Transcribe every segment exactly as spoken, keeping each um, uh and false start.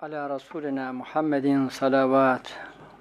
Ala Resulina Muhammedin salavat.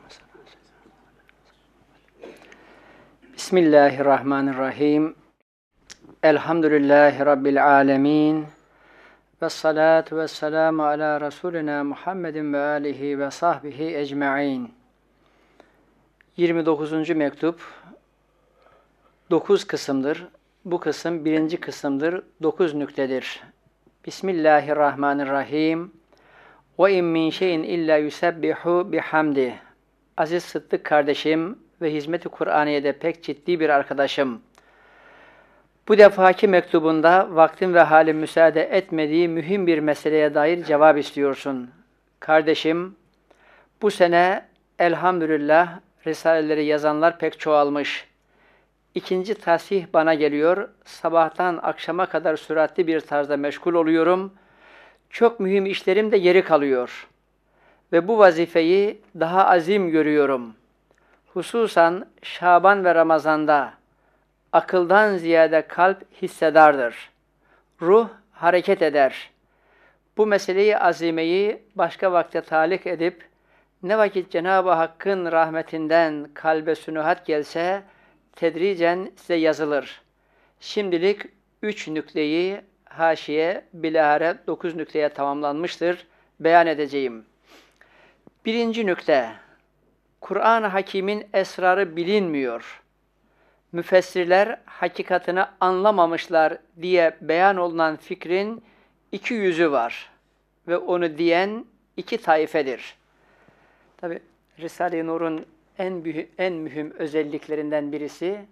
Bismillahirrahmanirrahim. Elhamdülillahi Rabbil alemin. Ve salatu ve selamu ala Resulina Muhammedin ve alihi ve sahbihi ecma'in. yirmi dokuzuncu mektup dokuz kısımdır. Bu kısım birinci kısımdır. dokuz nüktedir. Bismillahirrahmanirrahim. Ve in min şeyin illa yusebbihu bihamdi. Aziz Sıddık kardeşim ve hizmet-i Kur'aniye'de pek ciddi bir arkadaşım. Bu defaki mektubunda vaktin ve halin müsaade etmediği mühim bir meseleye dair cevap istiyorsun. Kardeşim, bu sene elhamdülillah risaleleri yazanlar pek çoğalmış. İkinci tasih bana geliyor. Sabahtan akşama kadar süratli bir tarzda meşgul oluyorum. Çok mühim işlerim de geri kalıyor. Ve bu vazifeyi daha azim görüyorum. Hususan Şaban ve Ramazan'da akıldan ziyade kalp hissedardır. Ruh hareket eder. Bu meseleyi azimeyi başka vakte talik edip ne vakit Cenab-ı Hakk'ın rahmetinden kalbe sünuhat gelse tedricen size yazılır. Şimdilik üç nükleyi haşiye bilahare dokuz nükteye tamamlanmıştır. Beyan edeceğim. Birinci nükte. Kur'an-ı Hakîm'in esrarı bilinmiyor. Müfessirler hakikatini anlamamışlar diye beyan olunan fikrin iki yüzü var. Ve onu diyen iki taifedir. Tabi Risale-i Nur'un en, en mühim özelliklerinden birisi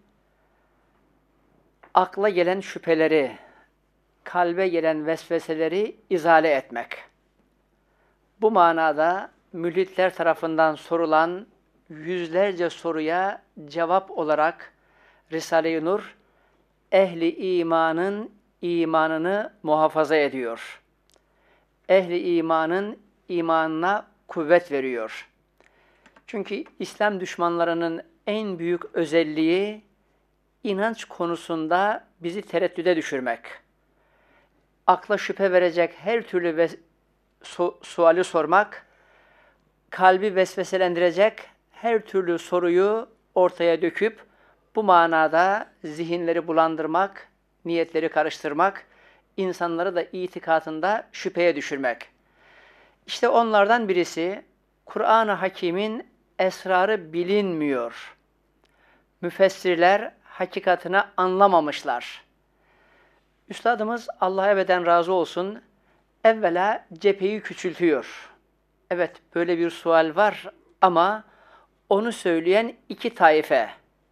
akla gelen şüpheleri, kalbe gelen vesveseleri izale etmek. Bu manada mülhitler tarafından sorulan yüzlerce soruya cevap olarak Risale-i Nur ehli imanın imanını muhafaza ediyor. Ehli imanın imanına kuvvet veriyor. Çünkü İslam düşmanlarının en büyük özelliği inanç konusunda bizi tereddüde düşürmek. Akla şüphe verecek her türlü ve su suali sormak, kalbi vesveselendirecek her türlü soruyu ortaya döküp bu manada zihinleri bulandırmak, niyetleri karıştırmak, insanları da itikadında şüpheye düşürmek. İşte onlardan birisi Kur'an-ı Hakîm'in esrarı bilinmiyor. Müfessirler hakikatini anlamamışlar. Üstadımız Allah ebeden razı olsun, evvela cepheyi küçültüyor. Evet, böyle bir sual var ama onu söyleyen iki taife.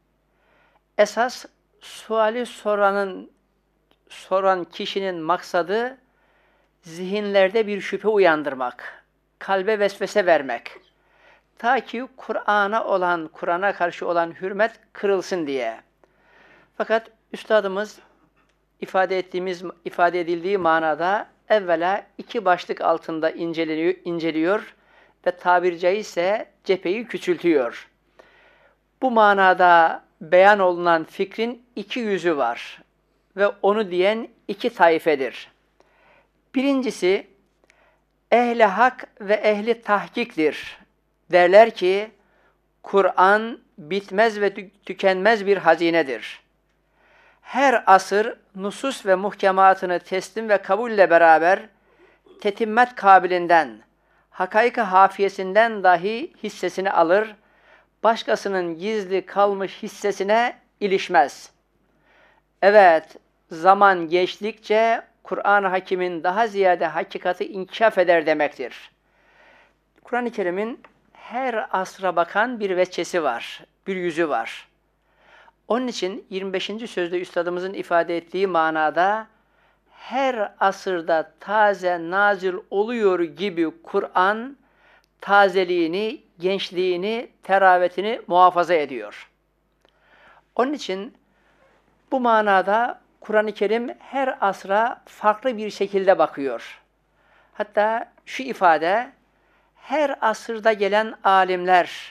Esas suali soranın, soran kişinin maksadı zihinlerde bir şüphe uyandırmak, kalbe vesvese vermek. Ta ki Kur'an'a olan, Kur'an'a karşı olan hürmet kırılsın diye. Fakat üstadımız ifade ettiğimiz, ifade edildiği manada evvela iki başlık altında inceliyor, inceliyor ve tabiri caizse cepheyi küçültüyor. Bu manada beyan olunan fikrin iki yüzü var ve onu diyen iki taifedir. Birincisi ehli hak ve ehli tahkiktir. Derler ki Kur'an bitmez ve tükenmez bir hazinedir. Her asır nusus ve muhkematını teslim ve kabulle beraber tetimmet kabilinden, hakaik-i hafiyesinden dahi hissesini alır, başkasının gizli kalmış hissesine ilişmez. Evet, zaman geçtikçe Kur'an-ı Hakîm'in daha ziyade hakikati inkişaf eder demektir. Kur'an-ı Kerim'in her asra bakan bir veçhesi var, bir yüzü var. Onun için yirmi beşinci sözde üstadımızın ifade ettiği manada her asırda taze nazil oluyor gibi Kur'an tazeliğini, gençliğini, teravetini muhafaza ediyor. Onun için bu manada Kur'an-ı Kerim her asra farklı bir şekilde bakıyor. Hatta şu ifade, her asırda gelen alimler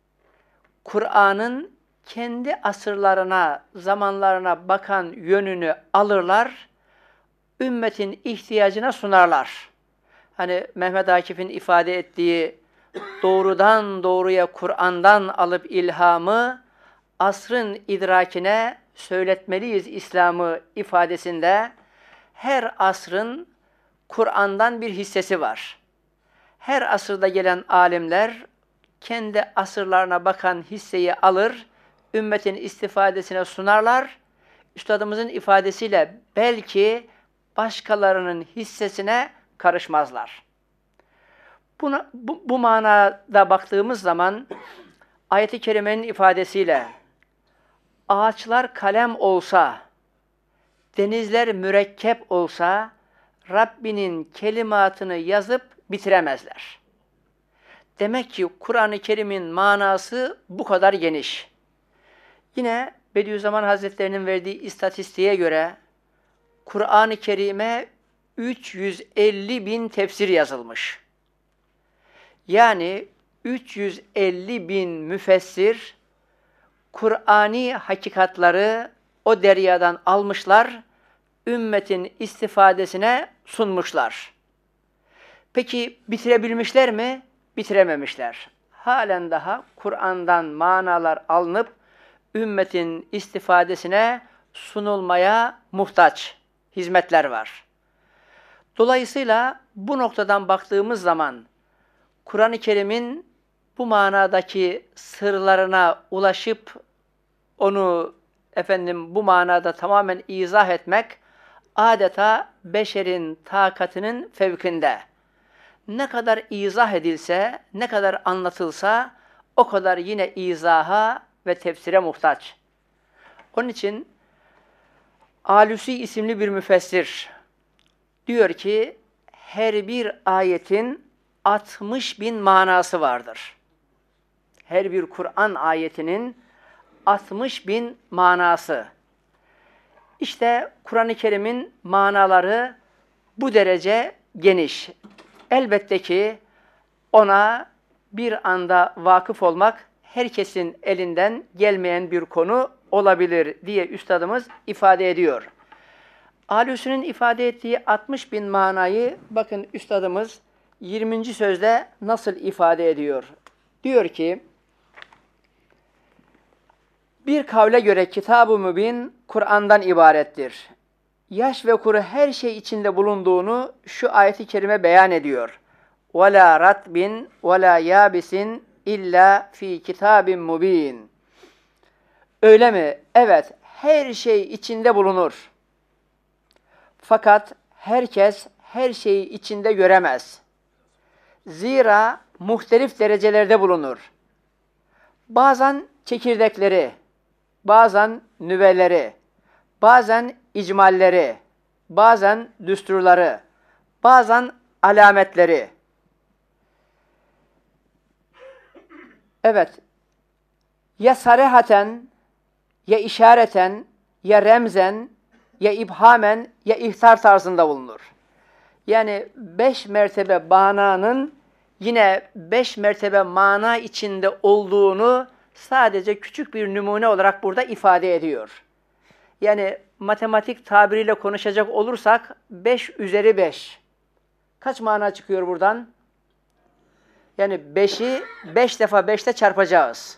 Kur'an'ın kendi asırlarına, zamanlarına bakan yönünü alırlar, ümmetin ihtiyacına sunarlar. Hani Mehmet Akif'in ifade ettiği doğrudan doğruya Kur'an'dan alıp ilhamı asrın idrakine söyletmeliyiz İslam'ı ifadesinde her asrın Kur'an'dan bir hissesi var. Her asırda gelen alimler kendi asırlarına bakan hisseyi alır, ümmetin istifadesine sunarlar. Üstadımızın ifadesiyle belki başkalarının hissesine karışmazlar. Buna, bu, bu manada baktığımız zaman ayet-i kerimenin ifadesiyle ağaçlar kalem olsa, denizler mürekkep olsa Rabbinin kelimatını yazıp bitiremezler. Demek ki Kur'an-ı Kerim'in manası bu kadar geniş. Yine Bediüzzaman Hazretleri'nin verdiği istatistiğe göre Kur'an-ı Kerim'e üç yüz elli bin tefsir yazılmış. Yani üç yüz elli bin müfessir Kur'ani hakikatları o deryadan almışlar, ümmetin istifadesine sunmuşlar. Peki bitirebilmişler mi? Bitirememişler. Halen daha Kur'an'dan manalar alınıp ümmetin istifadesine sunulmaya muhtaç hizmetler var. Dolayısıyla bu noktadan baktığımız zaman Kur'an-ı Kerim'in bu manadaki sırlarına ulaşıp onu efendim bu manada tamamen izah etmek adeta beşerin takatının fevkinde. Ne kadar izah edilse, ne kadar anlatılsa o kadar yine izaha ve tefsire muhtaç. Onun için Alusi isimli bir müfessir diyor ki her bir ayetin altmış bin manası vardır. Her bir Kur'an ayetinin altmış bin manası. İşte Kur'an-ı Kerim'in manaları bu derece geniş. Elbette ki ona bir anda vakıf olmak herkesin elinden gelmeyen bir konu olabilir diye üstadımız ifade ediyor. Alusi'nin ifade ettiği altmış bin manayı bakın üstadımız yirminci sözde nasıl ifade ediyor? Diyor ki, bir kavle göre Kitab-ı Mübin Kur'an'dan ibarettir. Yaş ve kuru her şey içinde bulunduğunu şu ayeti kerime beyan ediyor. وَلَا رَتْبٍ وَلَا يَابِسٍ illa fi kitabin mubin. Öyle mi? Evet, her şey içinde bulunur. Fakat herkes her şeyi içinde göremez. Zira muhtelif derecelerde bulunur. Bazen çekirdekleri, bazen nüveleri, bazen icmalleri, bazen düsturları, bazen alametleri. Evet, ya sarihaten, ya işareten, ya remzen, ya ibhamen, ya ihtar tarzında bulunur. Yani beş mertebe mananın yine beş mertebe mana içinde olduğunu sadece küçük bir numune olarak burada ifade ediyor. Yani matematik tabiriyle konuşacak olursak beş üzeri beş. Kaç mana çıkıyor buradan? Yani beşi beş defa beşte çarpacağız.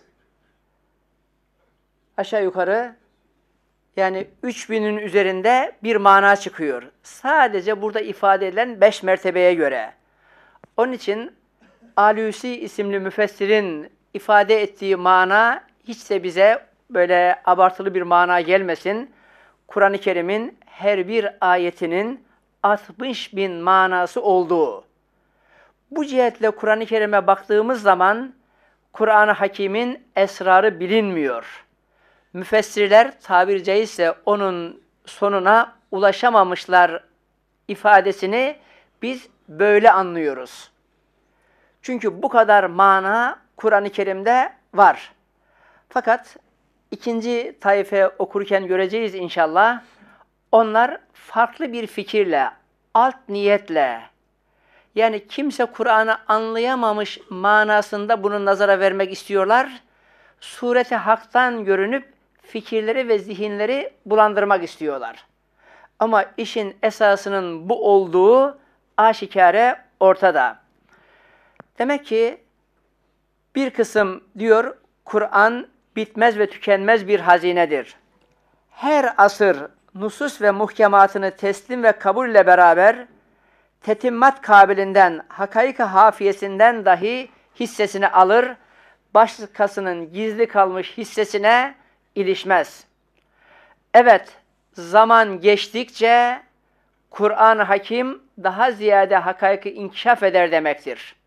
Aşağı yukarı yani üç binin üzerinde bir mana çıkıyor. Sadece burada ifade edilen beş mertebeye göre. Onun için Alusi isimli müfessirin ifade ettiği mana hiç de bize böyle abartılı bir mana gelmesin. Kur'an-ı Kerim'in her bir ayetinin altmış bin manası olduğu. Bu cihetle Kur'an-ı Kerim'e baktığımız zaman Kur'an-ı Hakîm'in esrarı bilinmiyor. Müfessirler tabiri caizse onun sonuna ulaşamamışlar ifadesini biz böyle anlıyoruz. Çünkü bu kadar mana Kur'an-ı Kerim'de var. Fakat ikinci tayfe okurken göreceğiz inşallah. Onlar farklı bir fikirle, alt niyetle, yani kimse Kur'an'ı anlayamamış manasında bunu nazara vermek istiyorlar. Sureti haktan görünüp fikirleri ve zihinleri bulandırmak istiyorlar. Ama işin esasının bu olduğu aşikare ortada. Demek ki bir kısım diyor, Kur'an bitmez ve tükenmez bir hazinedir. Her asır nusus ve muhkematını teslim ve kabul ile beraber tetimmat kabilinden, hakaik-i hafiyesinden dahi hissesini alır, başkasının gizli kalmış hissesine ilişmez. Evet, zaman geçtikçe Kur'an-ı Hakim daha ziyade hakaiki inkişaf eder demektir.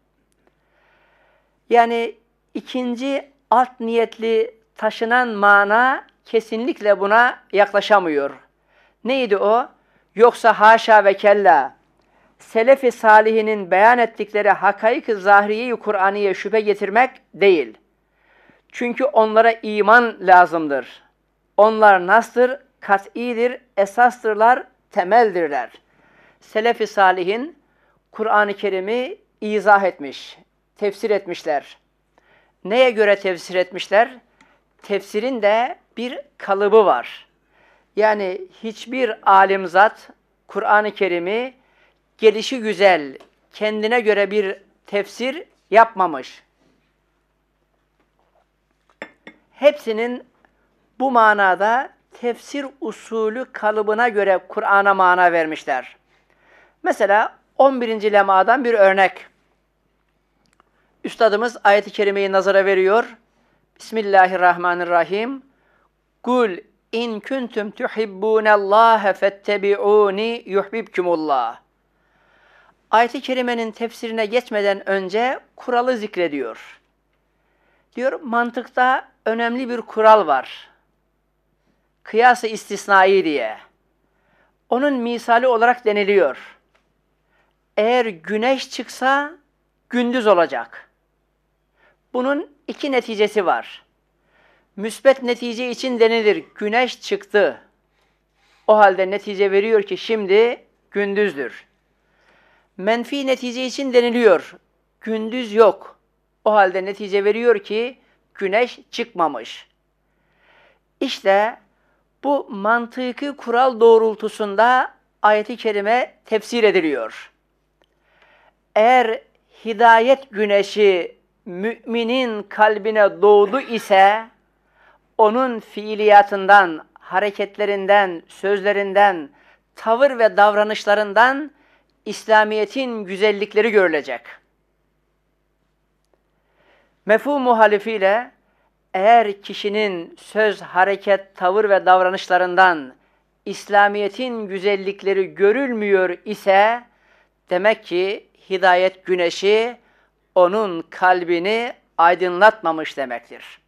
Yani ikinci alt niyetli taşınan mana kesinlikle buna yaklaşamıyor. Neydi o? Yoksa haşa ve kella, Selef-i salihinin beyan ettikleri hakaik-i zahiriye-i Kur'aniye şüphe getirmek değil. Çünkü onlara iman lazımdır. Onlar nasdır? Kat'idir, esastırlar, temeldirler. Selef-i salihin Kur'an-ı Kerim'i izah etmiş, tefsir etmişler. Neye göre tefsir etmişler? Tefsirin de bir kalıbı var. Yani hiçbir alim zat Kur'an-ı Kerim'i gelişi güzel, kendine göre bir tefsir yapmamış. Hepsinin bu manada tefsir usulü kalıbına göre Kur'an'a mana vermişler. Mesela on birinci lemadan bir örnek. Üstadımız ayet-i kerimeyi nazara veriyor. Bismillahirrahmanirrahim. Kul in kuntum tuhibbunallaha fettebi'uni yuhibbukumullah. Ayet-i kerimenin tefsirine geçmeden önce kuralı zikrediyor. Diyor, mantıkta önemli bir kural var. Kıyas-ı istisnai diye. Onun misali olarak deniliyor. Eğer güneş çıksa gündüz olacak. Bunun iki neticesi var. Müsbet netice için denilir, güneş çıktı. O halde netice veriyor ki şimdi gündüzdür. Menfi netice için deniliyor, gündüz yok. O halde netice veriyor ki güneş çıkmamış. İşte bu mantıki kural doğrultusunda ayet-i kerime tefsir ediliyor. Eğer hidayet güneşi müminin kalbine doğdu ise, onun fiiliyatından, hareketlerinden, sözlerinden, tavır ve davranışlarından İslamiyet'in güzellikleri görülecek. Mefhum muhalifiyle, eğer kişinin söz, hareket, tavır ve davranışlarından İslamiyet'in güzellikleri görülmüyor ise, demek ki hidayet güneşi onun kalbini aydınlatmamış demektir.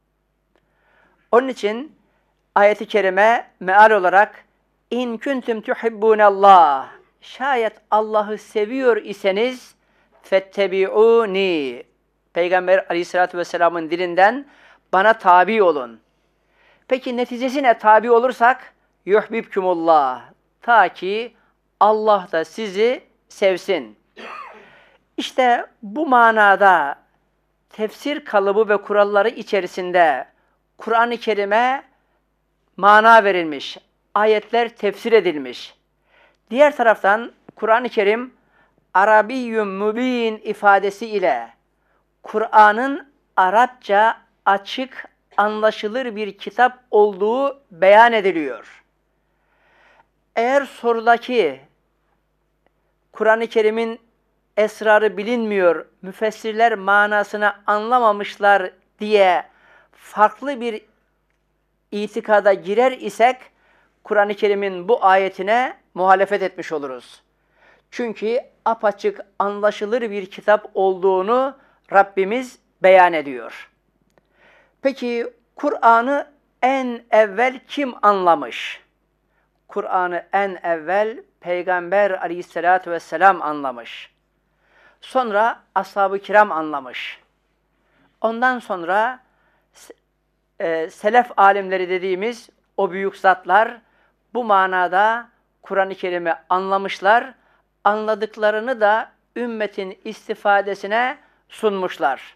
Onun için ayet-i kerime meal olarak in kuntum tuhibbunallah, şayet Allah'ı seviyor iseniz fettebi'uni, Peygamber Aleyhisselatü Vesselam'ın dilinden bana tabi olun. Peki neticesi ne? Tabi olursak yuhbibkumullah, ta ki Allah da sizi sevsin. İşte bu manada tefsir kalıbı ve kuralları içerisinde Kur'an-ı Kerim'e mana verilmiş, ayetler tefsir edilmiş. Diğer taraftan Kur'an-ı Kerim Arabiyyun mübin ifadesi ile Kur'an'ın Arapça açık, anlaşılır bir kitap olduğu beyan ediliyor. Eğer sorudaki Kur'an-ı Kerim'in esrarı bilinmiyor, müfessirler manasını anlamamışlar diye farklı bir itikada girer isek, Kur'an-ı Kerim'in bu ayetine muhalefet etmiş oluruz. Çünkü apaçık anlaşılır bir kitap olduğunu Rabbimiz beyan ediyor. Peki Kur'an'ı en evvel kim anlamış? Kur'an'ı en evvel Peygamber Aleyhisselatü Vesselam anlamış. Sonra ashab-ı kiram anlamış. Ondan sonra e, selef alimleri dediğimiz o büyük zatlar bu manada Kur'an-ı Kerim'i anlamışlar, anladıklarını da ümmetin istifadesine sunmuşlar.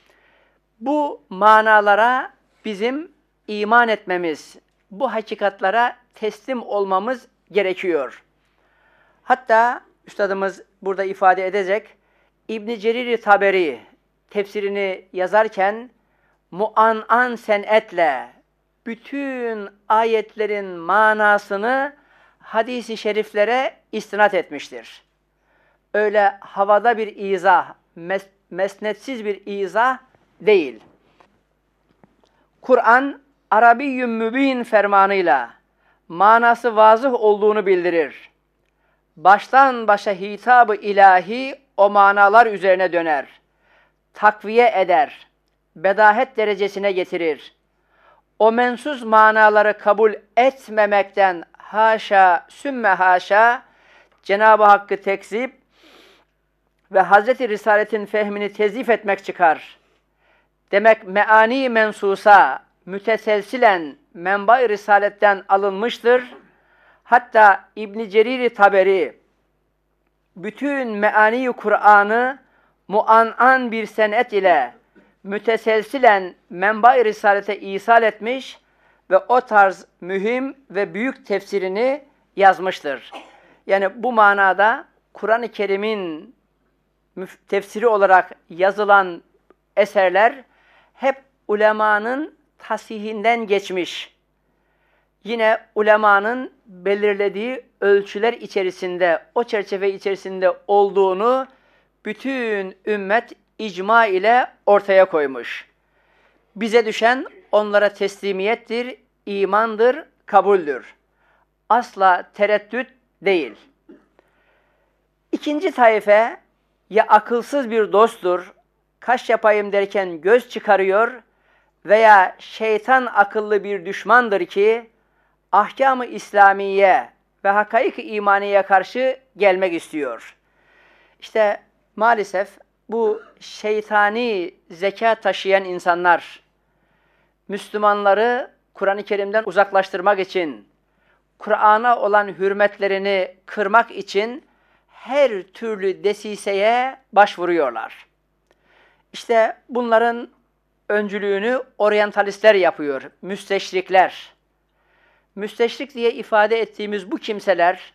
Bu manalara bizim iman etmemiz, bu hakikatlara teslim olmamız gerekiyor. Hatta Üstadımız burada ifade edecek. İbn Cerir Taberi tefsirini yazarken muan'an senetle bütün ayetlerin manasını hadis-i şeriflere istinat etmiştir. Öyle havada bir izah, mes mesnetsiz bir izah değil. Kur'an Arabiyyün mübin fermanıyla manası vazıh olduğunu bildirir. Baştan başa hitabı ilahi o manalar üzerine döner. Takviye eder. Bedahet derecesine getirir. O mensuz manaları kabul etmemekten haşa sümme haşa Cenab-ı Hakk'ı tekzip ve Hazreti Risaletin fehmini tezif etmek çıkar. Demek meani mensusa müteselsilen menba-i risaletten alınmıştır. Hatta İbn Cerir Taberi bütün meani Kur'an'ı muan'an bir senet ile müteselsilen menba-i risalete isal etmiş ve o tarz mühim ve büyük tefsirini yazmıştır. Yani bu manada Kur'an-ı Kerim'in tefsiri olarak yazılan eserler hep ulemanın tasihinden geçmiş. Yine ulemanın belirlediği ölçüler içerisinde, o çerçeve içerisinde olduğunu bütün ümmet icma ile ortaya koymuş. Bize düşen onlara teslimiyettir, imandır, kabuldür. Asla tereddüt değil. İkinci taife ya akılsız bir dosttur, kaş yapayım derken göz çıkarıyor veya şeytan akıllı bir düşmandır ki ahkam-ı İslamiye ve hakaik-i imaniye karşı gelmek istiyor. İşte maalesef bu şeytani zeka taşıyan insanlar Müslümanları Kur'an-ı Kerim'den uzaklaştırmak için, Kur'an'a olan hürmetlerini kırmak için her türlü desiseye başvuruyorlar. İşte bunların öncülüğünü oryantalistler yapıyor, müsteşrikler. Müsteşrik diye ifade ettiğimiz bu kimseler,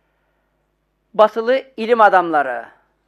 batılı ilim adamları,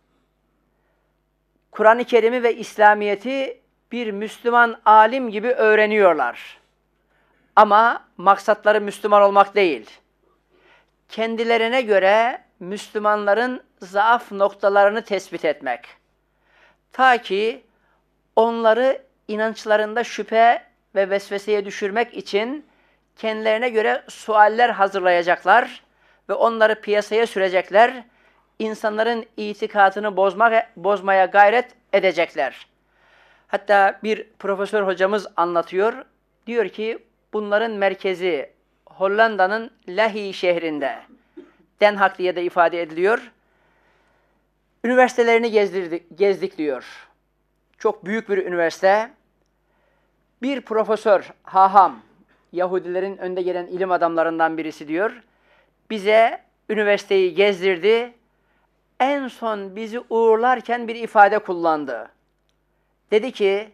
Kur'an-ı Kerim'i ve İslamiyet'i bir Müslüman alim gibi öğreniyorlar. Ama maksatları Müslüman olmak değil. Kendilerine göre Müslümanların zaaf noktalarını tespit etmek. Ta ki onları inançlarında şüphe ve vesveseye düşürmek için kendilerine göre sualler hazırlayacaklar ve onları piyasaya sürecekler. İnsanların itikadını bozmak, bozmaya gayret edecekler. Hatta bir profesör hocamız anlatıyor. Diyor ki bunların merkezi Hollanda'nın Lahi şehrinde. Den Haag diye de ifade ediliyor. Üniversitelerini gezdirdik, gezdik diyor. Çok büyük bir üniversite. Bir profesör, haham, Yahudilerin önde gelen ilim adamlarından birisi diyor. Bize üniversiteyi gezdirdi. En son bizi uğurlarken bir ifade kullandı. Dedi ki,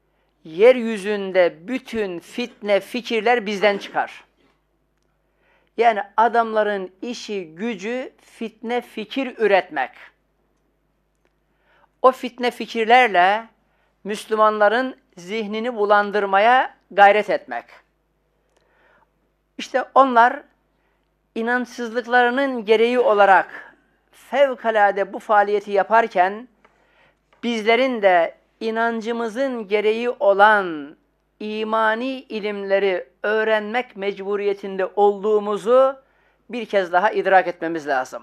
yeryüzünde bütün fitne fikirler bizden çıkar. Yani adamların işi, gücü fitne fikir üretmek. O fitne fikirlerle Müslümanların zihnini bulandırmaya gayret etmek. İşte onlar inançsızlıklarının gereği olarak fevkalade bu faaliyeti yaparken bizlerin de inancımızın gereği olan imani ilimleri öğrenmek mecburiyetinde olduğumuzu bir kez daha idrak etmemiz lazım.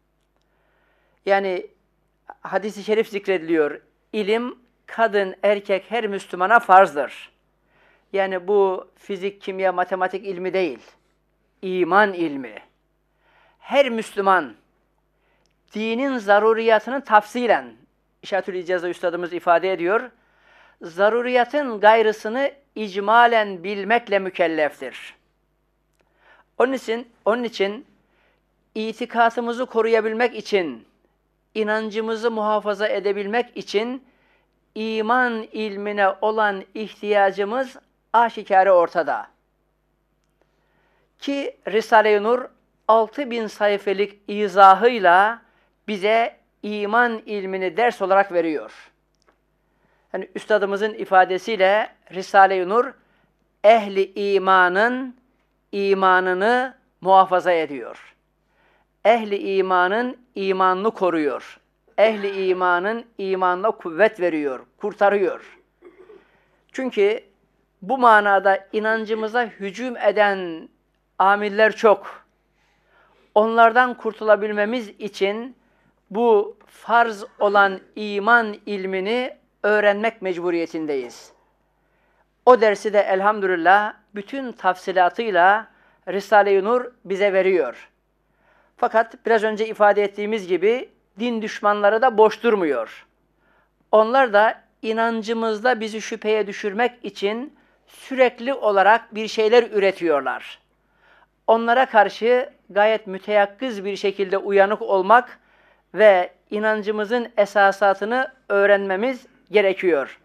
Yani hadis-i şerif zikrediliyor. İlim kadın, erkek her Müslümana farzdır. Yani bu fizik, kimya, matematik ilmi değil. İman ilmi. Her Müslüman dinin zaruriyatını tafsilen, İşaretül İcaz'da üstadımız ifade ediyor, zaruriyatın gayrısını icmalen bilmekle mükelleftir. Onun için, onun için itikadımızı koruyabilmek için, inancımızı muhafaza edebilmek için iman ilmine olan ihtiyacımız aşikare ortada. Ki Risale-i Nur altı bin sayfelik izahıyla bize iman ilmini ders olarak veriyor. Yani üstadımızın ifadesiyle Risale-i Nur ehli imanın imanını muhafaza ediyor. Ehli imanın imanını koruyor. Ehli imanın imanına kuvvet veriyor, kurtarıyor. Çünkü bu manada inancımıza hücum eden amiller çok. Onlardan kurtulabilmemiz için bu farz olan iman ilmini öğrenmek mecburiyetindeyiz. O dersi de elhamdülillah bütün tafsilatıyla Risale-i Nur bize veriyor. Fakat biraz önce ifade ettiğimiz gibi din düşmanları da boş durmuyor. Onlar da inancımızda bizi şüpheye düşürmek için sürekli olarak bir şeyler üretiyorlar. Onlara karşı gayet müteyakkız bir şekilde uyanık olmak ve inancımızın esasatını öğrenmemiz gerekiyor.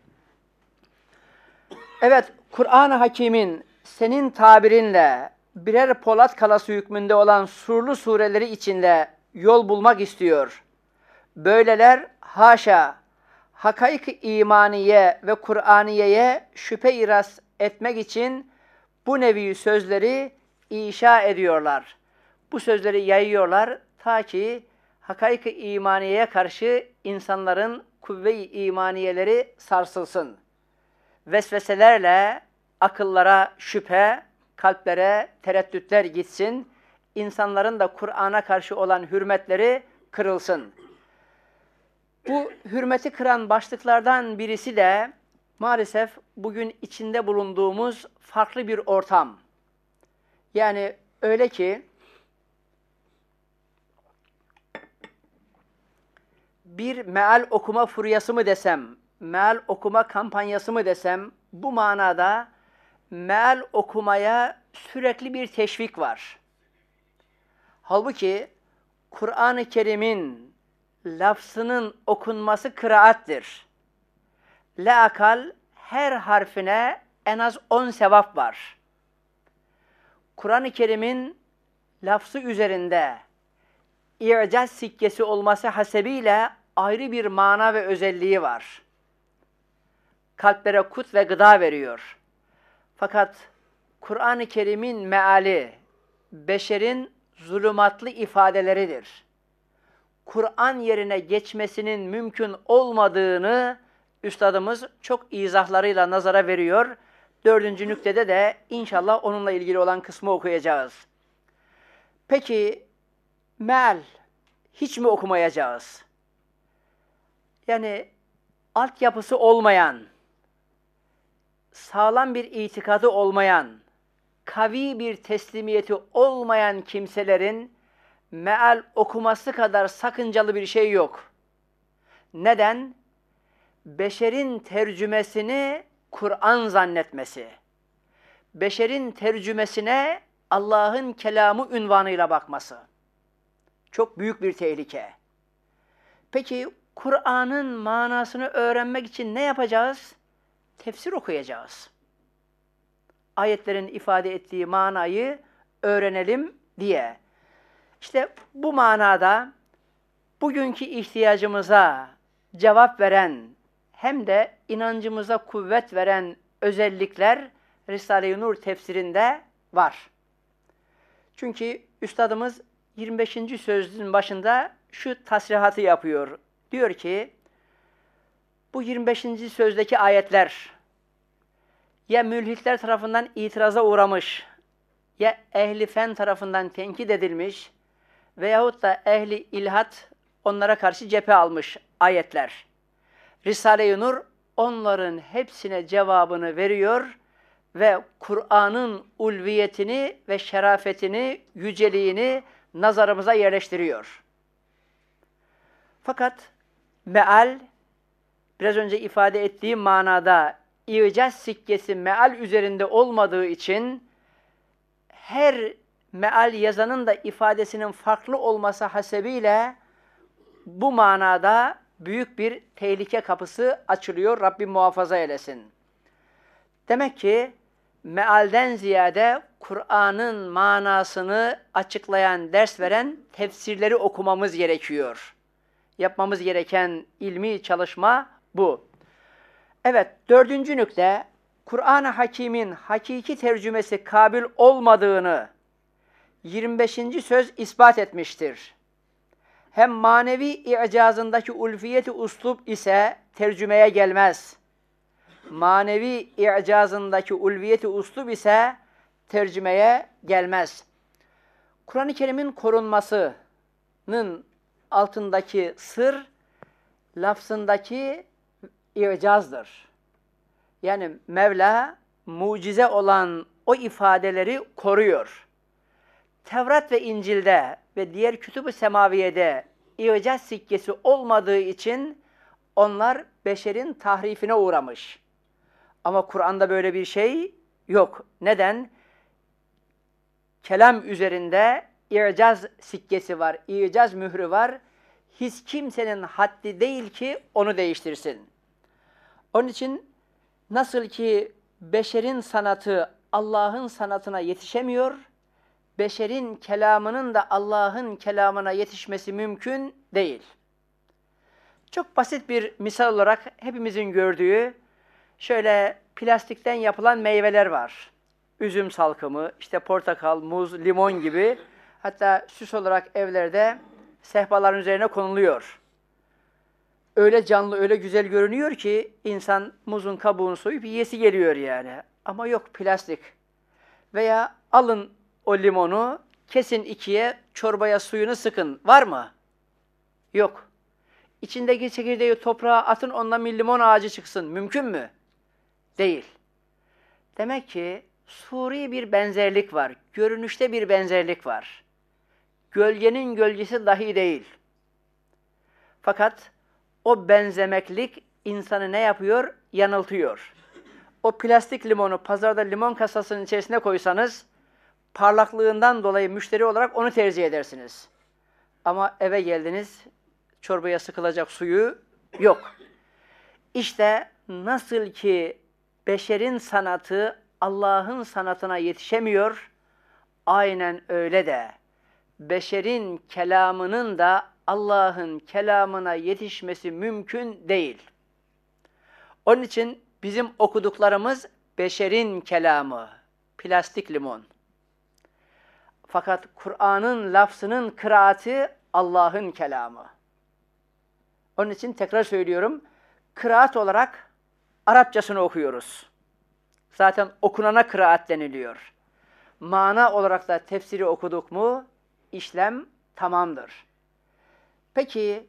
Evet, Kur'an-ı Hakîm'in senin tabirinle birer Polat kalası hükmünde olan surlu sureleri içinde yol bulmak istiyor. Böyleler haşa, hakaik-i imaniye ve Kur'aniye'ye şüphe iras etmek için bu nevi sözleri inşa ediyorlar. Bu sözleri yayıyorlar ta ki hakaik-i imaniyeye karşı insanların kuvve-i imaniyeleri sarsılsın. Vesveselerle akıllara şüphe, kalplere tereddütler gitsin, insanların da Kur'an'a karşı olan hürmetleri kırılsın. Bu hürmeti kıran başlıklardan birisi de maalesef bugün içinde bulunduğumuz farklı bir ortam. Yani öyle ki bir meal okuma furyası mı desem, meal okuma kampanyası mı desem, bu manada meal okumaya sürekli bir teşvik var. Halbuki Kur'an-ı Kerim'in lafzının okunması kıraattir. Leakal her harfine en az on sevap var. Kur'an-ı Kerim'in lafzı üzerinde i'caz sikkesi olması hasebiyle ayrı bir mana ve özelliği var. Kalplere kut ve gıda veriyor. Fakat Kur'an-ı Kerim'in meali beşerin zulümatlı ifadeleridir. Kur'an yerine geçmesinin mümkün olmadığını üstadımız çok izahlarıyla nazara veriyor. Dördüncü nüktede de inşallah onunla ilgili olan kısmı okuyacağız. Peki meal hiç mi okumayacağız? Yani altyapısı olmayan, sağlam bir itikadı olmayan, kavi bir teslimiyeti olmayan kimselerin meal okuması kadar sakıncalı bir şey yok. Neden? Beşerin tercümesini Kur'an zannetmesi. Beşerin tercümesine Allah'ın kelamı ünvanıyla bakması. Çok büyük bir tehlike. Peki Kur'an'ın manasını öğrenmek için ne yapacağız? Tefsir okuyacağız. Ayetlerin ifade ettiği manayı öğrenelim diye. İşte bu manada bugünkü ihtiyacımıza cevap veren hem de inancımıza kuvvet veren özellikler Risale-i Nur tefsirinde var. Çünkü üstadımız yirmi beşinci sözün başında şu tasrihatı yapıyor. Diyor ki, bu yirmi beşinci sözdeki ayetler ya mülhitler tarafından itiraza uğramış, ya ehli fen tarafından tenkit edilmiş veyahut da ehli ilhat onlara karşı cephe almış ayetler. Risale-i Nur onların hepsine cevabını veriyor ve Kur'an'ın ulviyetini ve şerafetini, yüceliğini nazarımıza yerleştiriyor. Fakat meal, biraz önce ifade ettiğim manada i'caz sikkesi meal üzerinde olmadığı için her meal yazanın da ifadesinin farklı olması hasebiyle bu manada büyük bir tehlike kapısı açılıyor. Rabbim muhafaza eylesin. Demek ki mealden ziyade Kur'an'ın manasını açıklayan, ders veren tefsirleri okumamız gerekiyor. yapmamız gereken ilmi çalışma bu. Evet, dördüncü nükle, Kur'an-ı Hakîm'in hakiki tercümesi kabil olmadığını yirmi beşinci söz ispat etmiştir. Hem manevi i'cazındaki ulfiyeti uslub ise tercümeye gelmez. Manevi i'cazındaki ulviyeti uslub ise tercümeye gelmez. Kur'an-ı Kerim'in korunmasının altındaki sır, lafzındaki i'cazdır. Yani Mevla mucize olan o ifadeleri koruyor. Tevrat ve İncil'de ve diğer kütüb-ü semaviyede i'caz sikkesi olmadığı için onlar beşerin tahrifine uğramış. Ama Kur'an'da böyle bir şey yok. Neden? Kelam üzerinde i'caz sikkesi var, i'caz mührü var. Hiç kimsenin haddi değil ki onu değiştirsin. Onun için nasıl ki beşerin sanatı Allah'ın sanatına yetişemiyor, beşerin kelamının da Allah'ın kelamına yetişmesi mümkün değil. Çok basit bir misal olarak hepimizin gördüğü şöyle plastikten yapılan meyveler var. Üzüm salkımı, işte portakal, muz, limon gibi, hatta süs olarak evlerde sehpaların üzerine konuluyor. Öyle canlı, öyle güzel görünüyor ki insan muzun kabuğunu soyup yiyesi geliyor yani. Ama yok, plastik. Veya alın o limonu, kesin ikiye, çorbaya suyunu sıkın. Var mı? Yok. İçindeki çekirdeği toprağa atın, ondan bir limon ağacı çıksın. Mümkün mü? Değil. Demek ki suri bir benzerlik var. Görünüşte bir benzerlik var. Gölgenin gölgesi dahi değil. Fakat o benzemeklik insanı ne yapıyor? Yanıltıyor. O plastik limonu pazarda limon kasasının içerisine koysanız, parlaklığından dolayı müşteri olarak onu tercih edersiniz. Ama eve geldiniz, çorbaya sıkılacak suyu yok. İşte nasıl ki beşerin sanatı Allah'ın sanatına yetişemiyor, aynen öyle de beşerin kelamının da Allah'ın kelamına yetişmesi mümkün değil. Onun için bizim okuduklarımız beşerin kelamı, plastik limon. Fakat Kur'an'ın lafzının kıraati Allah'ın kelamı. Onun için tekrar söylüyorum, kıraat olarak Arapçasını okuyoruz. Zaten okunana kıraat deniliyor. Mana olarak da tefsiri okuduk mu, işlem tamamdır. Peki,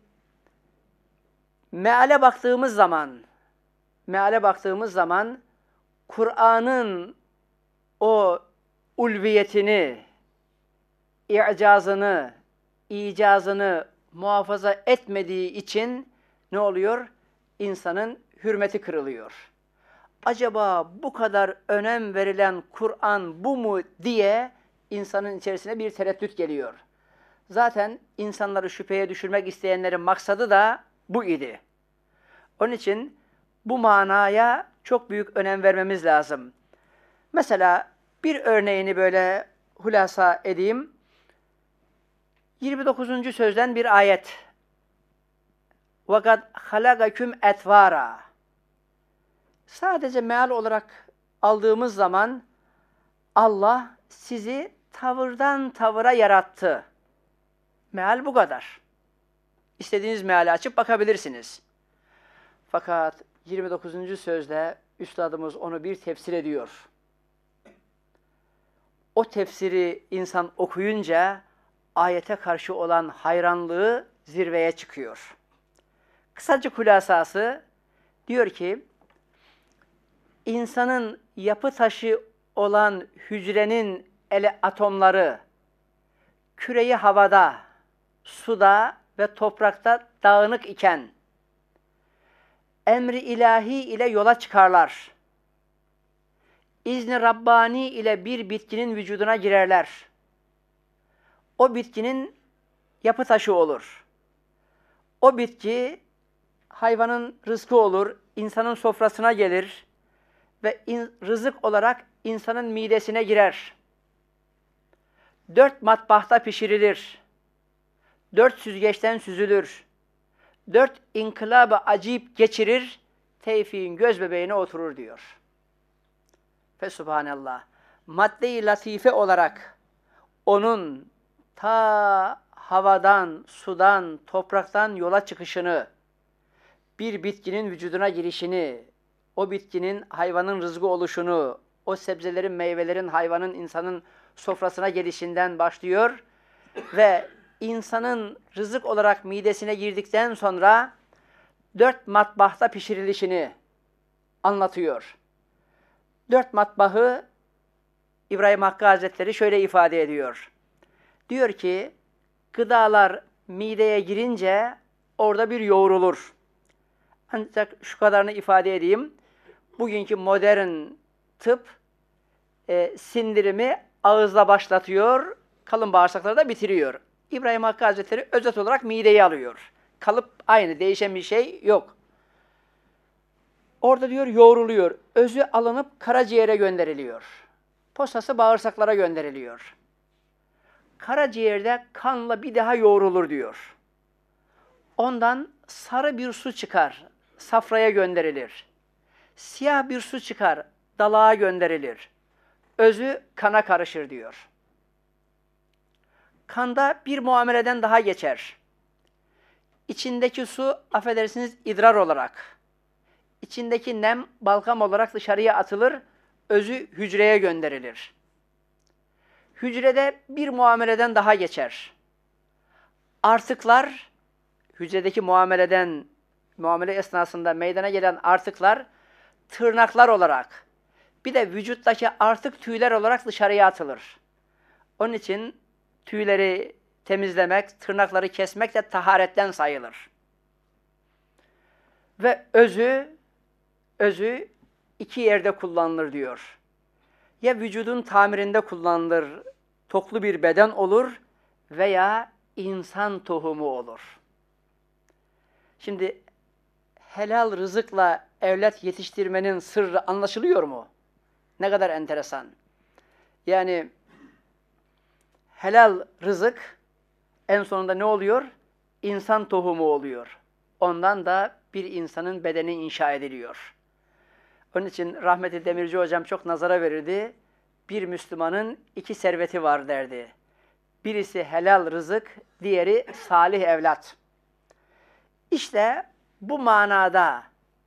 meale baktığımız zaman, meale baktığımız zaman, Kur'an'ın o ulviyetini, i'cazını, icazını muhafaza etmediği için ne oluyor? İnsanın hürmeti kırılıyor. Acaba bu kadar önem verilen Kur'an bu mu diye insanın içerisine bir tereddüt geliyor. Zaten insanları şüpheye düşürmek isteyenlerin maksadı da bu idi. Onun için bu manaya çok büyük önem vermemiz lazım. Mesela bir örneğini böyle hulasa edeyim. yirmi dokuzuncu sözden bir ayet. وَقَدْ خَلَقَكُمْ اَتْوَارًا. Sadece meal olarak aldığımız zaman Allah sizi tavırdan tavıra yarattı. Meal bu kadar. İstediğiniz meali açıp bakabilirsiniz. Fakat yirmi dokuzuncu sözde üstadımız onu bir tefsir ediyor. O tefsiri insan okuyunca ayete karşı olan hayranlığı zirveye çıkıyor. Kısacık hulasası diyor ki, insanın yapı taşı olan hücrenin ele atomları küreyi havada, suda ve toprakta dağınık iken emri ilahi ile yola çıkarlar. İzni Rabbani ile bir bitkinin vücuduna girerler. O bitkinin yapı taşı olur. O bitki hayvanın rızkı olur, insanın sofrasına gelir ve in, rızık olarak insanın midesine girer. Dört matbahta pişirilir. Dört süzgeçten süzülür. dört inkılabı acayip geçirir, Tevfik'in göz bebeğine oturur diyor. Fesubhanallah. Madde-i latife olarak onun ta havadan, sudan, topraktan yola çıkışını, bir bitkinin vücuduna girişini, o bitkinin hayvanın rızkı oluşunu, o sebzelerin, meyvelerin hayvanın, insanın sofrasına gelişinden başlıyor ve insanın rızık olarak midesine girdikten sonra dört matbahta pişirilişini anlatıyor. Dört matbahı İbrahim Hakkı Hazretleri şöyle ifade ediyor. Diyor ki, gıdalar mideye girince orada bir yoğrulur. Ancak şu kadarını ifade edeyim. Bugünkü modern tıp e, sindirimi ağızla başlatıyor, kalın bağırsakları da bitiriyor. İbrahim Hakkı Hazretleri özet olarak mideyi alıyor. Kalıp aynı, değişen bir şey yok. Orada diyor yoğruluyor. Özü alınıp karaciğere gönderiliyor. Postası bağırsaklara gönderiliyor. Karaciğerde kanla bir daha yoğrulur diyor. Ondan sarı bir su çıkar, safraya gönderilir. Siyah bir su çıkar, dalağa gönderilir. Özü kana karışır diyor. Kanda bir muameleden daha geçer. İçindeki su, affedersiniz, idrar olarak. İçindeki nem, balgam olarak dışarıya atılır, özü hücreye gönderilir. Hücrede bir muameleden daha geçer. Artıklar, hücredeki muameleden, muamele esnasında meydana gelen artıklar, tırnaklar olarak, bir de vücuttaki artık tüyler olarak dışarıya atılır. Onun için tüyleri temizlemek, tırnakları kesmek de taharetten sayılır. Ve özü, özü iki yerde kullanılır diyor. Ya vücudun tamirinde kullanılır, toklu bir beden olur veya insan tohumu olur. Şimdi helal rızıkla evlat yetiştirmenin sırrı anlaşılıyor mu? Ne kadar enteresan. Yani helal rızık en sonunda ne oluyor? İnsan tohumu oluyor. Ondan da bir insanın bedeni inşa ediliyor. Onun için rahmetli Demirci hocam çok nazara verirdi. Bir Müslümanın iki serveti var derdi. Birisi helal rızık, diğeri salih evlat. İşte bu manada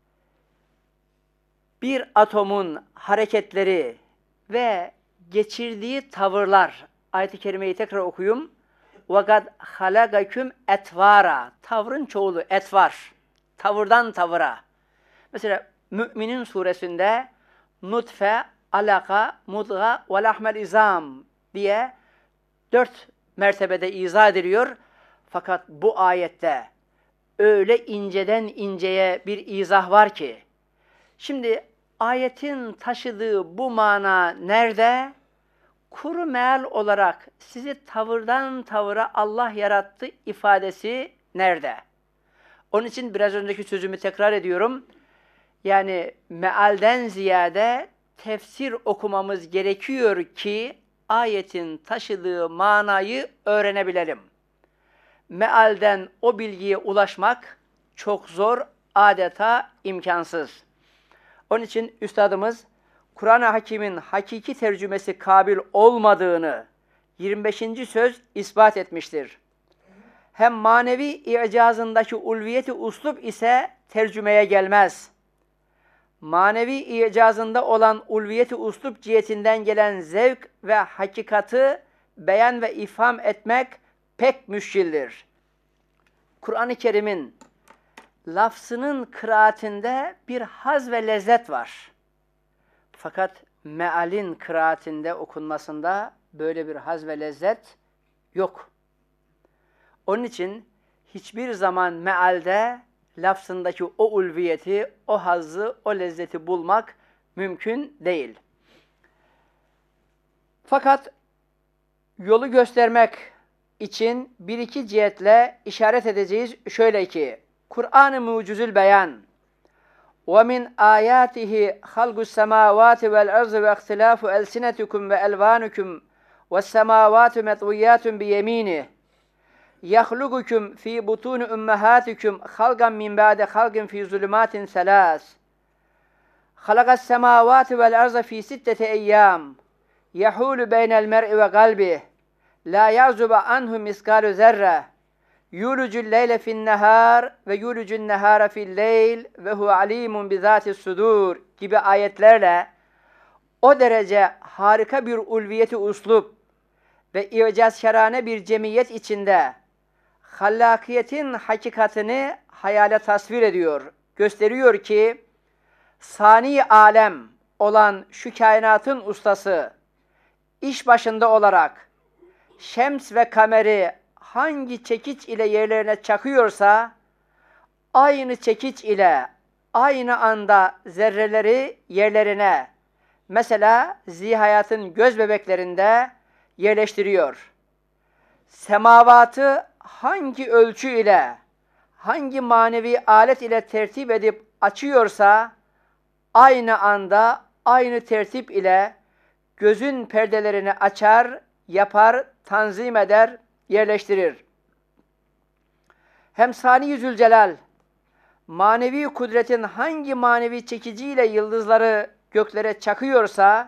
bir atomun hareketleri ve geçirdiği tavırlar, ayet-i kerimeyi tekrar okuyayım. وَقَدْ خَلَقَكُمْ اَتْوَارًا. Tavrın çoğulu etvar. Tavırdan tavıra. Mesela Mü'minin suresinde nutfe, alaka, mudga ve lahmel izam diye dört mertebede izah ediliyor. Fakat bu ayette öyle inceden inceye bir izah var ki, şimdi ayetin taşıdığı bu mana nerede? Kuru meal olarak sizi tavırdan tavıra Allah yarattı ifadesi nerede? Onun için biraz önceki sözümü tekrar ediyorum. Yani mealden ziyade tefsir okumamız gerekiyor ki ayetin taşıdığı manayı öğrenebilelim. Mealden o bilgiye ulaşmak çok zor, adeta imkansız. Onun için üstadımız Kur'an-ı Hakîm'in hakiki tercümesi kabil olmadığını yirmi beşinci söz ispat etmiştir. Hem manevi icazındaki ulviyeti uslup ise tercümeye gelmez. Manevi icazında olan ulviyeti uslup cihetinden gelen zevk ve hakikati beyan ve ifham etmek pek müşkildir. Kur'an-ı Kerim'in lafzının kıraatinde bir haz ve lezzet var. Fakat mealin kıraatinde okunmasında böyle bir haz ve lezzet yok. Onun için hiçbir zaman mealde lafzındaki o ulviyeti, o hazzı, o lezzeti bulmak mümkün değil. Fakat yolu göstermek için bir iki cihetle işaret edeceğiz. Şöyle ki, Kur'an-ı Mucizül Beyan وَمِنْ آيَاتِهِ خَلْقُ السَّمَاوَاتِ وَالْأَرْضِ وَاخْتِلَافُ أَلْسِنَتِكُمْ وَأَلْوَانُكُمْ وَالسَّمَاوَاتُ مَطْوِيَّاتٌ بِيَمِينِهِ يَخْلُقُكُمْ ف۪ي بُطُونِ اُمَّهَاتِكُمْ خَلْقًا مِنْ بَعْدِ خَلْقٍ ف۪ي ظُلُمَاتٍ ثَلَاثٍ خَلَقَ السَّمَاوَاتِ وَالْأَرْضَ ف۪ي سِتَّةِ اَيَّامٍ يَحُولُ بَيْنَ الْمَرْءِ وَقَلْبِهِ لَا يَعْزُبَ عَنْهُ مِثْقَالُ ذَرَّةٍ يُولُجُ اللَّيْلَ فِي النَّهَارِ وَيُولُجُ النَّهَارَ فِي اللَّيْلِ وَهُوَ عَلِيمٌ بِذَاتِ الصُّدُورِ gibi ayetlerle o derece harika bir ulviyeti uslup ve icazkârane bir cemiyet içinde hallakiyetin hakikatini hayale tasvir ediyor, gösteriyor ki sani alem olan şu kainatın ustası iş başında olarak şems ve kameri hangi çekiç ile yerlerine çakıyorsa aynı çekiç ile aynı anda zerreleri yerlerine, mesela zihayatın göz bebeklerinde yerleştiriyor. Semavatı hangi ölçü ile, hangi manevi alet ile tertip edip açıyorsa, aynı anda, aynı tertip ile gözün perdelerini açar, yapar, tanzim eder, yerleştirir. Hem Sani Zülcelal, manevi kudretin hangi manevi çekiciyle yıldızları göklere çakıyorsa,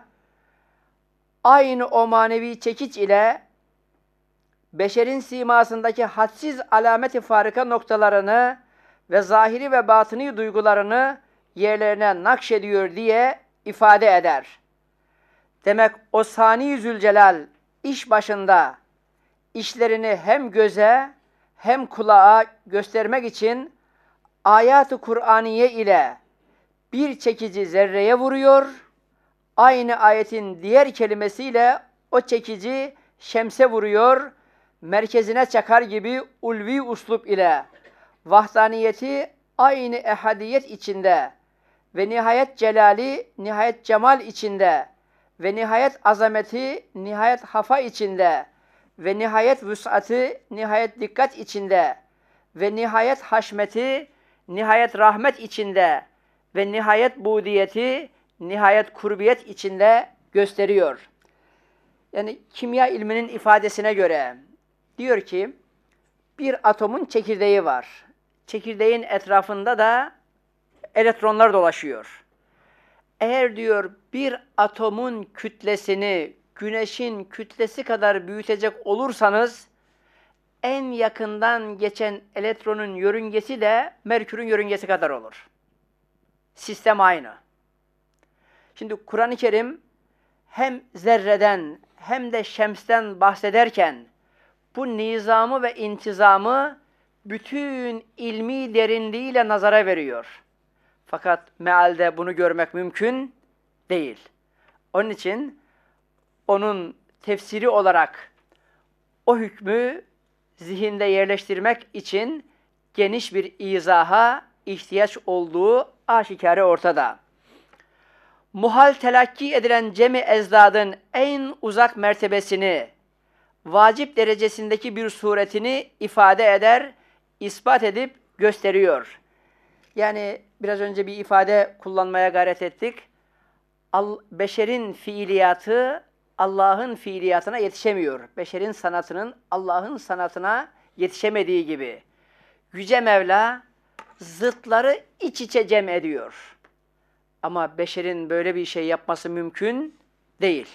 aynı o manevi çekiç ile beşerin simasındaki hadsiz alameti farika noktalarını ve zahiri ve batını duygularını yerlerine nakşediyor diye ifade eder. Demek o Sani Zülcelal iş başında işlerini hem göze hem kulağa göstermek için ayat-ı Kur'aniye ile bir çekici zerreye vuruyor, aynı ayetin diğer kelimesiyle o çekici şemse vuruyor, merkezine çakar gibi ulvi uslup ile vahdaniyeti aynı ehadiyet içinde ve nihayet celali, nihayet cemal içinde ve nihayet azameti, nihayet hafa içinde ve nihayet vüs'atı, nihayet dikkat içinde ve nihayet haşmeti, nihayet rahmet içinde ve nihayet budiyeti, nihayet kurbiyet içinde gösteriyor. Yani kimya ilminin ifadesine göre diyor ki, bir atomun çekirdeği var. Çekirdeğin etrafında da elektronlar dolaşıyor. Eğer diyor bir atomun kütlesini güneşin kütlesi kadar büyütecek olursanız, en yakından geçen elektronun yörüngesi de Merkür'ün yörüngesi kadar olur. Sistem aynı. Şimdi Kur'an-ı Kerim hem zerreden hem de şemsten bahsederken bu nizamı ve intizamı bütün ilmi derinliğiyle nazara veriyor. Fakat mealde bunu görmek mümkün değil. Onun için onun tefsiri olarak o hükmü zihinde yerleştirmek için geniş bir izaha ihtiyaç olduğu aşikare ortada. Muhal telakki edilen cemi ezdadın en uzak mertebesini, vacip derecesindeki bir suretini ifade eder, ispat edip gösteriyor. Yani biraz önce bir ifade kullanmaya gayret ettik. Al, beşerin fiiliyatı Allah'ın fiiliyatına yetişemiyor. Beşerin sanatının Allah'ın sanatına yetişemediği gibi. Yüce Mevla zıtları iç içe cem ediyor. Ama beşerin böyle bir şey yapması mümkün değil.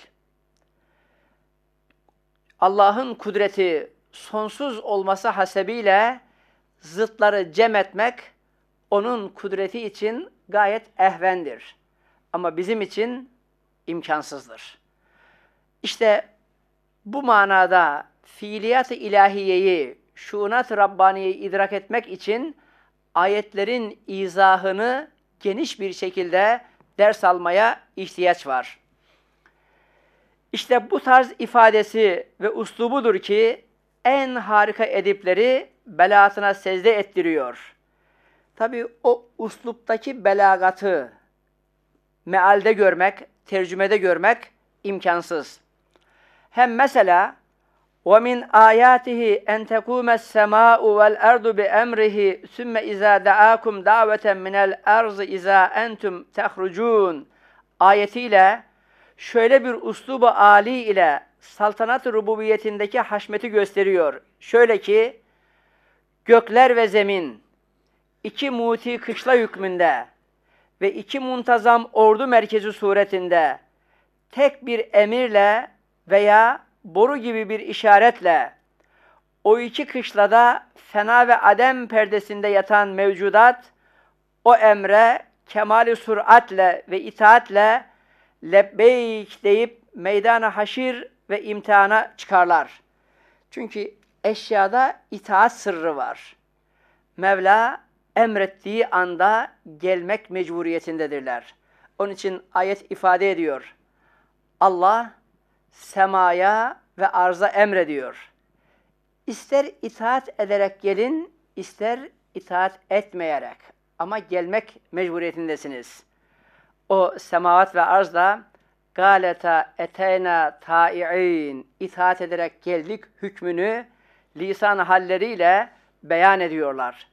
Allah'ın kudreti sonsuz olması hasebiyle zıtları cem etmek onun kudreti için gayet ehvendir. Ama bizim için imkansızdır. İşte bu manada fiiliyat-ı ilahiyeyi, şuunat-ı Rabbaniye'yi idrak etmek için ayetlerin izahını geniş bir şekilde ders almaya ihtiyaç var. İşte bu tarz ifadesi ve uslubudur ki en harika edipleri belaatına secde ettiriyor. Tabii o usluptaki belagatı mealde görmek, tercümede görmek imkansız. Hem mesela وَمِنْ آيَاتِهِ اَنْ تَقُومَ السَّمَاءُ وَالْأَرْضُ بِأَمْرِهِ ثُمَّ اِذَا دَعَاكُمْ دَعْوَةً مِنَ الْأَرْضِ اِذَا اَنْتُمْ تَخْرُجُونَ ayetiyle şöyle bir uslubu âli ile saltanat-ı rububiyetindeki haşmeti gösteriyor. Şöyle ki, gökler ve zemin, iki muti kışla hükmünde ve iki muntazam ordu merkezi suretinde tek bir emirle veya boru gibi bir işaretle o iki kışlada fena ve adem perdesinde yatan mevcudat o emre kemali süratle ve itaatle lebbeyk deyip meydana haşir ve imtihana çıkarlar. Çünkü eşyada itaat sırrı var. Mevla emrettiği anda gelmek mecburiyetindedirler. Onun için ayet ifade ediyor. Allah semaya ve arza emrediyor. İster itaat ederek gelin, ister itaat etmeyerek. Ama gelmek mecburiyetindesiniz. O semavat ve arzda galeta eteyna ta'i'in itaat ederek geldik hükmünü lisan halleriyle beyan ediyorlar.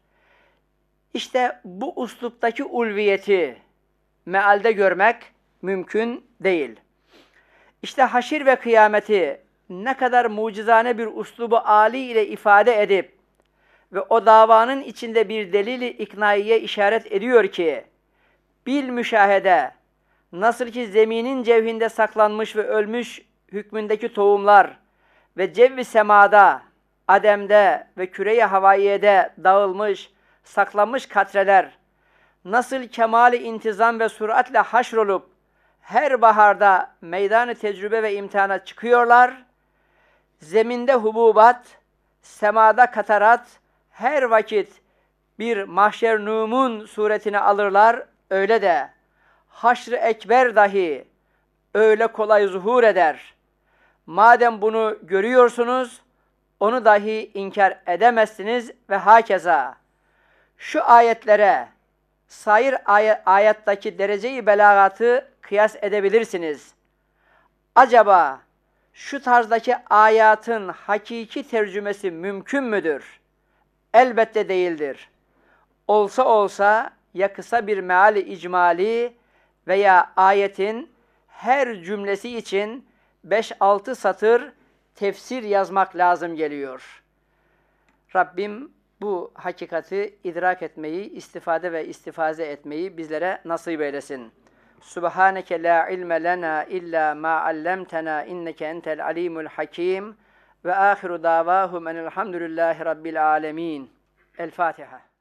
İşte bu usluptaki ulviyeti mealde görmek mümkün değil. İşte haşir ve kıyameti ne kadar mucizane bir uslubu âli ile ifade edip ve o davanın içinde bir delil-i iknaiye işaret ediyor ki bil müşahede nasıl ki zeminin cevhinde saklanmış ve ölmüş hükmündeki tohumlar ve cevvi semada, ademde ve küre-i havaiyede dağılmış, saklanmış katreler nasıl kemali intizam ve süratle haşrolup her baharda meydan-ı tecrübe ve imtihana çıkıyorlar, zeminde hububat, semada katarat her vakit bir mahşer numun suretini alırlar, öyle de haşr-ı ekber dahi öyle kolay zuhur eder. Madem bunu görüyorsunuz, onu dahi inkar edemezsiniz ve hakeza. Şu ayetlere, sair ay- ayetteki derece-i belagatı kıyas edebilirsiniz. Acaba şu tarzdaki ayatın hakiki tercümesi mümkün müdür? Elbette değildir. Olsa olsa ya kısa bir meali icmali veya ayetin her cümlesi için beş altı satır tefsir yazmak lazım geliyor. Rabbim bu hakikati idrak etmeyi, istifade ve istifaze etmeyi bizlere nasip eylesin. Subhaneke la ilme lena illa ma allamtena inneke entel alimul hakim ve ahiru davahum enelhamdülillahi rabbil alemin. El Fatiha.